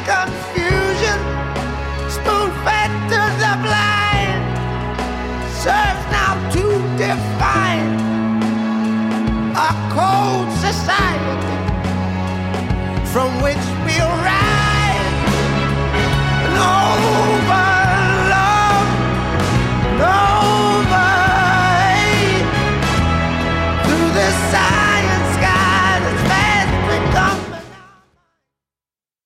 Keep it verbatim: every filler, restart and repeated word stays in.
confusion, spoon-fed to the blind, serves now to define a cold society from which we'll rise.